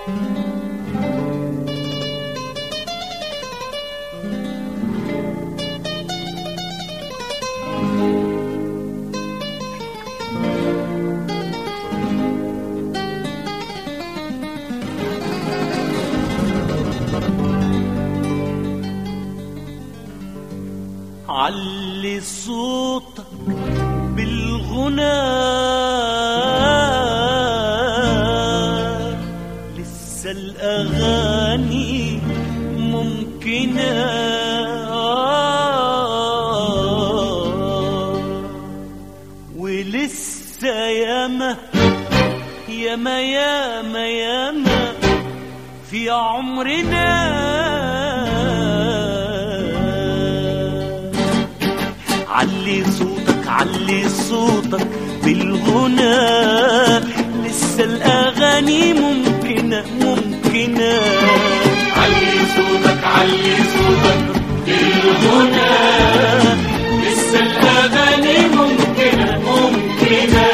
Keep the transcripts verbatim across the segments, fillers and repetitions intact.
علي صوتك بالغنى، لسه الأغاني ممكنة، ولسه ياما ياما ياما ياما في عمرنا. علي صوتك علي صوتك بالغنى، لسه الأغاني ممكنة ممكنة. علي صوتك علي صوتك بالغنى، لسه الأغاني ممكنة ممكنة.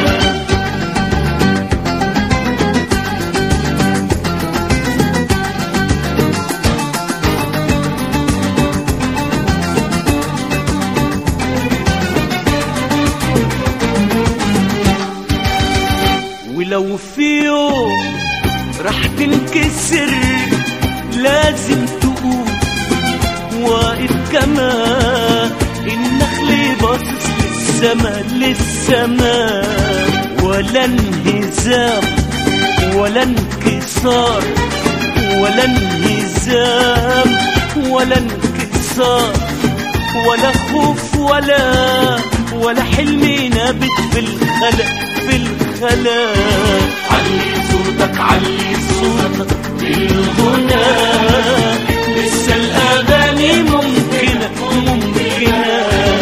ولو في يوم راح تنكسر لازم تقوم، واقف كما النخل باصص للسما للسما. ولا انهزام ولا انكسار، ولا انهزام ولا انكسار، ولا خوف ولا ولا حلم نابت في الخلق في الخلا. علي صوتك علي صوتك بالغنى، لسه الأغاني ممكنة ممكنة.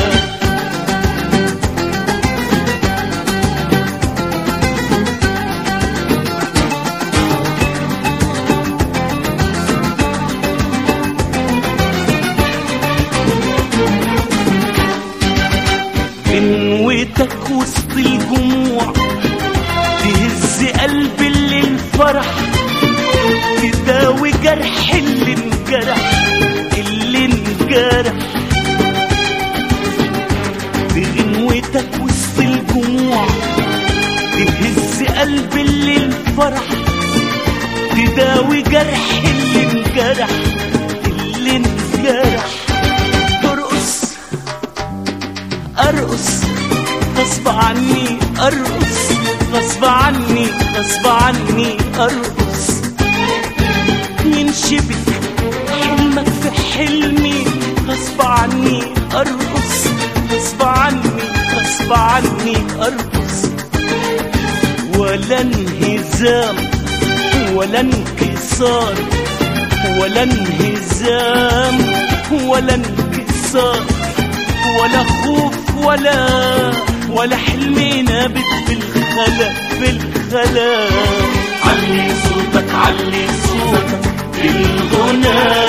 بنوتك وسط الجموع تهز قلب اللي الفرح، تداوي جرح اللي انجرح اللي انجرح. بغنوتك وسط الجموع تهز قلب اللي الفرح، تداوي جرح اللي انجرح اللي انجرح. ترقص ارقص غصب عني، ارقص غصب عني غصب عني ارقص. ينشبك حلمك في حلمي غصب عني ارقص، غصب عني غصب عني ارقص. ولا انهزام ولا انكسار، ولا انهزام ولا انكسار، ولا خوف ولا ولا حلم نابت في الخلا في الخلا. علي صوتك علي صوتك بالغنى،